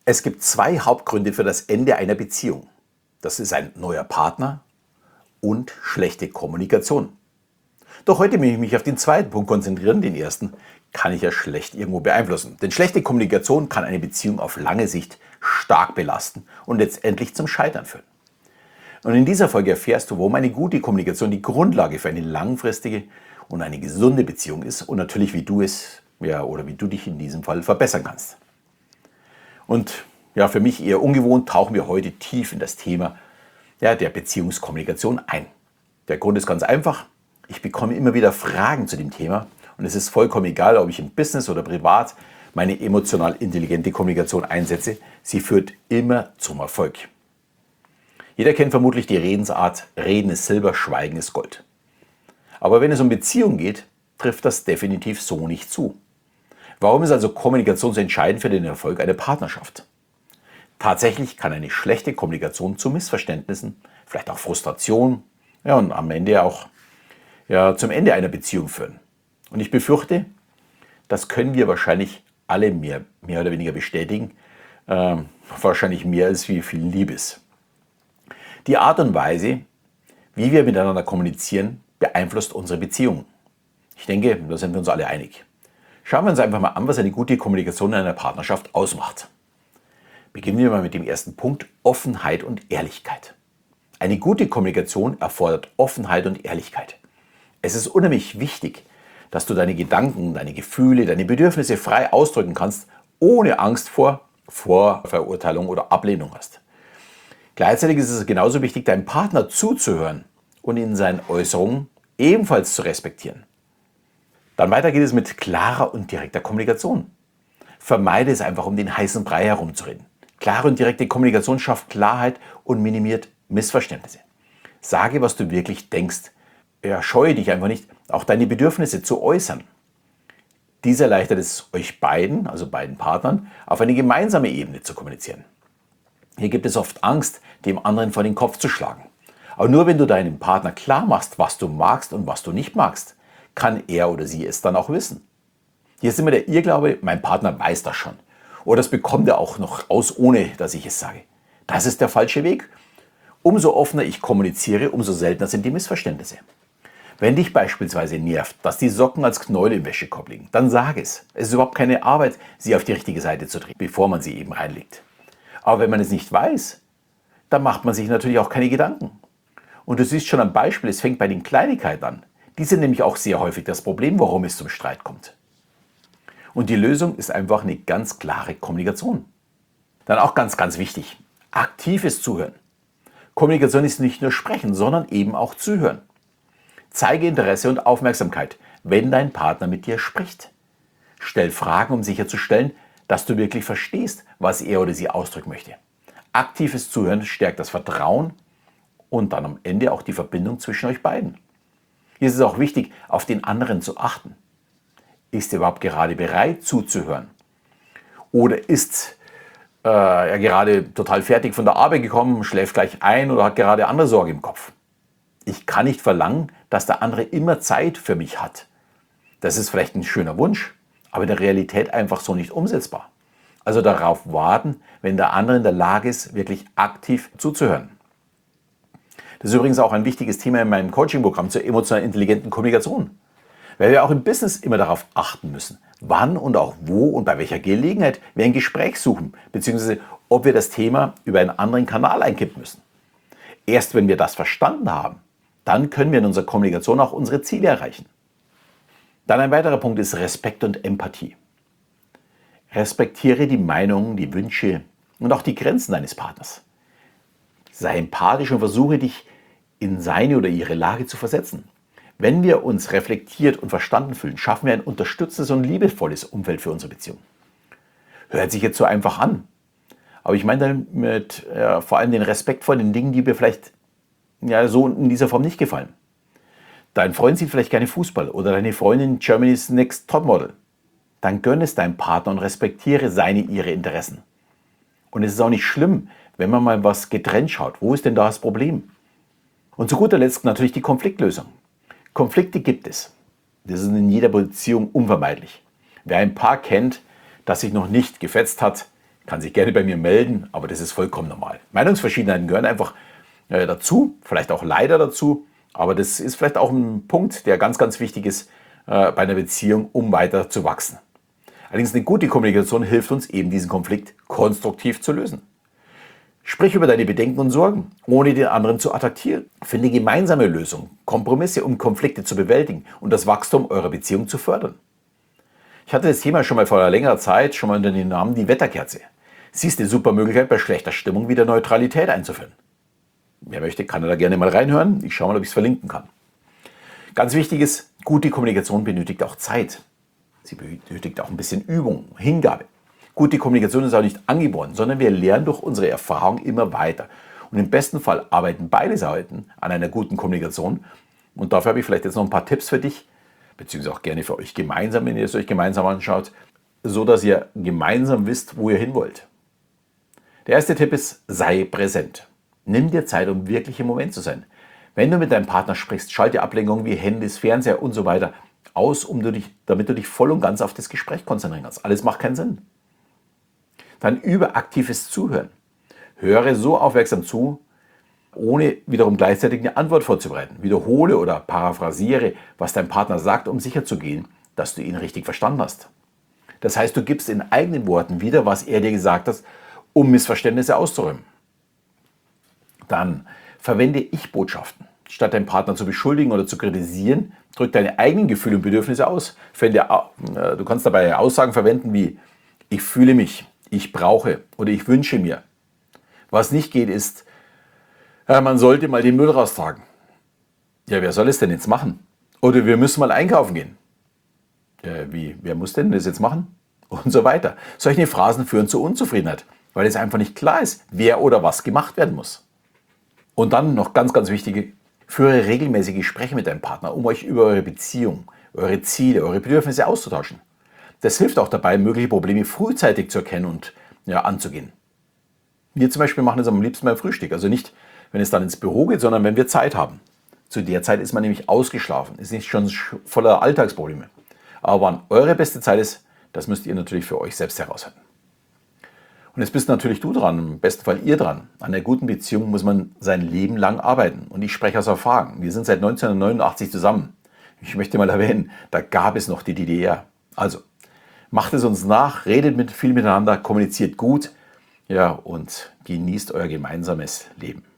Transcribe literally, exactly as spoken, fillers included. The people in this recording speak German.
Es gibt zwei Hauptgründe für das Ende einer Beziehung. Das ist ein neuer Partner und schlechte Kommunikation. Doch heute will ich mich auf den zweiten Punkt konzentrieren. Den ersten kann ich ja schlecht irgendwo beeinflussen. Denn schlechte Kommunikation kann eine Beziehung auf lange Sicht stark belasten und letztendlich zum Scheitern führen. Und in dieser Folge erfährst du, warum eine gute Kommunikation die Grundlage für eine langfristige und eine gesunde Beziehung ist und natürlich, wie du es ja, oder wie du dich in diesem Fall verbessern kannst. Und ja, für mich eher ungewohnt tauchen wir heute tief in das Thema ja, der Beziehungskommunikation ein. Der Grund ist ganz einfach. Ich bekomme immer wieder Fragen zu dem Thema und es ist vollkommen egal, ob ich im Business oder privat meine emotional intelligente Kommunikation einsetze. Sie führt immer zum Erfolg. Jeder kennt vermutlich die Redensart, Reden ist Silber, Schweigen ist Gold. Aber wenn es um Beziehungen geht, trifft das definitiv so nicht zu. Warum ist also Kommunikation so entscheidend für den Erfolg einer Partnerschaft? Tatsächlich kann eine schlechte Kommunikation zu Missverständnissen, vielleicht auch Frustration ja, und am Ende auch ja, zum Ende einer Beziehung führen. Und ich befürchte, das können wir wahrscheinlich alle mehr, mehr oder weniger bestätigen, äh, wahrscheinlich mehr als wie viel Liebes. Die Art und Weise, wie wir miteinander kommunizieren, beeinflusst unsere Beziehungen. Ich denke, da sind wir uns alle einig. Schauen wir uns einfach mal an, was eine gute Kommunikation in einer Partnerschaft ausmacht. Beginnen wir mal mit dem ersten Punkt, Offenheit und Ehrlichkeit. Eine gute Kommunikation erfordert Offenheit und Ehrlichkeit. Es ist unheimlich wichtig, dass du deine Gedanken, deine Gefühle, deine Bedürfnisse frei ausdrücken kannst, ohne Angst vor Vorverurteilung oder Ablehnung hast. Gleichzeitig ist es genauso wichtig, deinem Partner zuzuhören und in seinen Äußerungen ebenfalls zu respektieren. Dann weiter geht es mit klarer und direkter Kommunikation. Vermeide es einfach, um den heißen Brei herumzureden. Klare und direkte Kommunikation schafft Klarheit und minimiert Missverständnisse. Sage, was du wirklich denkst. Ja, scheue dich einfach nicht, auch deine Bedürfnisse zu äußern. Dies erleichtert es euch beiden, also beiden Partnern, auf eine gemeinsame Ebene zu kommunizieren. Hier gibt es oft Angst, dem anderen vor den Kopf zu schlagen. Aber nur wenn du deinem Partner klar machst, was du magst und was du nicht magst, kann er oder sie es dann auch wissen. Hier ist immer der Irrglaube, mein Partner weiß das schon. Oder das bekommt er auch noch raus, ohne dass ich es sage. Das ist der falsche Weg. Umso offener ich kommuniziere, umso seltener sind die Missverständnisse. Wenn dich beispielsweise nervt, dass die Socken als Knäuel im Wäschekorb liegen, dann sag es. Es ist überhaupt keine Arbeit, sie auf die richtige Seite zu drehen, bevor man sie eben reinlegt. Aber wenn man es nicht weiß, dann macht man sich natürlich auch keine Gedanken. Und du siehst schon am Beispiel, es fängt bei den Kleinigkeiten an. Die sind nämlich auch sehr häufig das Problem, warum es zum Streit kommt. Und die Lösung ist einfach eine ganz klare Kommunikation. Dann auch ganz, ganz wichtig, aktives Zuhören. Kommunikation ist nicht nur Sprechen, sondern eben auch Zuhören. Zeige Interesse und Aufmerksamkeit, wenn dein Partner mit dir spricht. Stell Fragen, um sicherzustellen, dass du wirklich verstehst, was er oder sie ausdrücken möchte. Aktives Zuhören stärkt das Vertrauen und dann am Ende auch die Verbindung zwischen euch beiden. Hier ist es auch wichtig, auf den anderen zu achten. Ist er überhaupt gerade bereit zuzuhören? Oder ist äh, er gerade total fertig von der Arbeit gekommen, schläft gleich ein oder hat gerade andere Sorge im Kopf? Ich kann nicht verlangen, dass der andere immer Zeit für mich hat. Das ist vielleicht ein schöner Wunsch, aber in der Realität einfach so nicht umsetzbar. Also darauf warten, wenn der andere in der Lage ist, wirklich aktiv zuzuhören. Das ist übrigens auch ein wichtiges Thema in meinem Coaching-Programm zur emotional intelligenten Kommunikation. Weil wir auch im Business immer darauf achten müssen, wann und auch wo und bei welcher Gelegenheit wir ein Gespräch suchen, beziehungsweise ob wir das Thema über einen anderen Kanal einkippen müssen. Erst wenn wir das verstanden haben, dann können wir in unserer Kommunikation auch unsere Ziele erreichen. Dann ein weiterer Punkt ist Respekt und Empathie. Respektiere die Meinungen, die Wünsche und auch die Grenzen deines Partners. Sei empathisch und versuche dich in seine oder ihre Lage zu versetzen. Wenn wir uns reflektiert und verstanden fühlen, schaffen wir ein unterstützendes und liebevolles Umfeld für unsere Beziehung. Hört sich jetzt so einfach an. Aber ich meine damit äh, vor allem den Respekt vor den Dingen, die mir vielleicht ja, so in dieser Form nicht gefallen. Dein Freund sieht vielleicht gerne Fußball oder deine Freundin Germany's Next Topmodel. Dann gönn es deinem Partner und respektiere seine, ihre Interessen. Und es ist auch nicht schlimm, wenn man mal was getrennt schaut. Wo ist denn da das Problem? Und zu guter Letzt natürlich die Konfliktlösung. Konflikte gibt es. Das ist in jeder Beziehung unvermeidlich. Wer ein Paar kennt, das sich noch nicht gefetzt hat, kann sich gerne bei mir melden, aber das ist vollkommen normal. Meinungsverschiedenheiten gehören einfach äh, dazu, vielleicht auch leider dazu, aber das ist vielleicht auch ein Punkt, der ganz, ganz wichtig ist äh, bei einer Beziehung, um weiter zu wachsen. Allerdings eine gute Kommunikation hilft uns eben, diesen Konflikt konstruktiv zu lösen. Sprich über deine Bedenken und Sorgen, ohne den anderen zu attackieren. Finde gemeinsame Lösungen, Kompromisse, um Konflikte zu bewältigen und das Wachstum eurer Beziehung zu fördern. Ich hatte das Thema schon mal vor längerer Zeit, schon mal unter dem Namen die Wetterkerze. Sie ist eine super Möglichkeit, bei schlechter Stimmung wieder Neutralität einzuführen. Wer möchte, kann da gerne mal reinhören. Ich schaue mal, ob ich es verlinken kann. Ganz wichtig ist, gute Kommunikation benötigt auch Zeit. Sie benötigt auch ein bisschen Übung, Hingabe. Gute Kommunikation ist auch nicht angeboren, sondern wir lernen durch unsere Erfahrung immer weiter. Und im besten Fall arbeiten beide Seiten an einer guten Kommunikation. Und dafür habe ich vielleicht jetzt noch ein paar Tipps für dich, beziehungsweise auch gerne für euch gemeinsam, wenn ihr es euch gemeinsam anschaut, so dass ihr gemeinsam wisst, wo ihr hin wollt. Der erste Tipp ist, sei präsent. Nimm dir Zeit, um wirklich im Moment zu sein. Wenn du mit deinem Partner sprichst, schalte Ablenkungen wie Handys, Fernseher und so weiter aus, um du dich, damit du dich voll und ganz auf das Gespräch konzentrieren kannst. Alles macht keinen Sinn. Dann übe aktives Zuhören. Höre so aufmerksam zu, ohne wiederum gleichzeitig eine Antwort vorzubereiten. Wiederhole oder paraphrasiere, was dein Partner sagt, um sicherzugehen, dass du ihn richtig verstanden hast. Das heißt, du gibst in eigenen Worten wieder, was er dir gesagt hat, um Missverständnisse auszuräumen. Dann verwende Ich-Botschaften. Statt deinen Partner zu beschuldigen oder zu kritisieren, drück deine eigenen Gefühle und Bedürfnisse aus. Du kannst dabei Aussagen verwenden wie ich fühle mich, ich brauche oder ich wünsche mir. Was nicht geht ist, ja, man sollte mal den Müll raustragen. Ja, wer soll es denn jetzt machen? Oder wir müssen mal einkaufen gehen. Ja, wie, wer muss denn das jetzt machen? Und so weiter. Solche Phrasen führen zu Unzufriedenheit, weil es einfach nicht klar ist, wer oder was gemacht werden muss. Und dann noch ganz, ganz wichtige, führe regelmäßige Gespräche mit deinem Partner, um euch über eure Beziehung, eure Ziele, eure Bedürfnisse auszutauschen. Das hilft auch dabei, mögliche Probleme frühzeitig zu erkennen und ja, anzugehen. Wir zum Beispiel machen das am liebsten beim Frühstück. Also nicht, wenn es dann ins Büro geht, sondern wenn wir Zeit haben. Zu der Zeit ist man nämlich ausgeschlafen, ist nicht schon voller Alltagsprobleme. Aber wann eure beste Zeit ist, das müsst ihr natürlich für euch selbst herausfinden. Und jetzt bist natürlich du dran, im besten Fall ihr dran. An einer guten Beziehung muss man sein Leben lang arbeiten. Und ich spreche aus Erfahrung. Wir sind seit neunzehnhundertneunundachtzig zusammen. Ich möchte mal erwähnen, da gab es noch die D D R. Also, macht es uns nach, redet mit viel miteinander, kommuniziert gut, ja, und genießt euer gemeinsames Leben.